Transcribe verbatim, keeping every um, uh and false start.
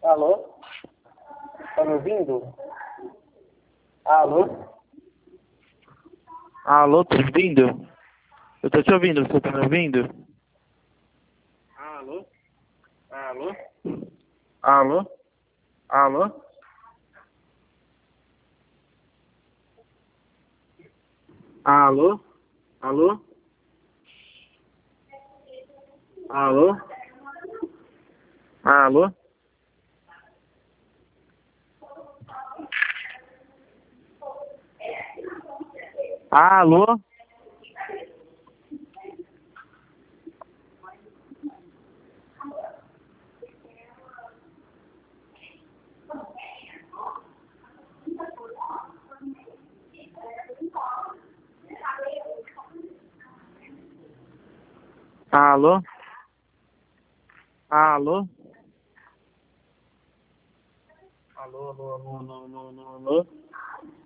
Alô? Tá me ouvindo? Alô? Alô, tá me ouvindo? Eu tô te ouvindo, você tá me ouvindo? Alô? Alô? Alô? Alô? Alô? Alô? Alô? Alô? Alô? Alô? Alô? Alô, alô, alô, alô, alô, alô?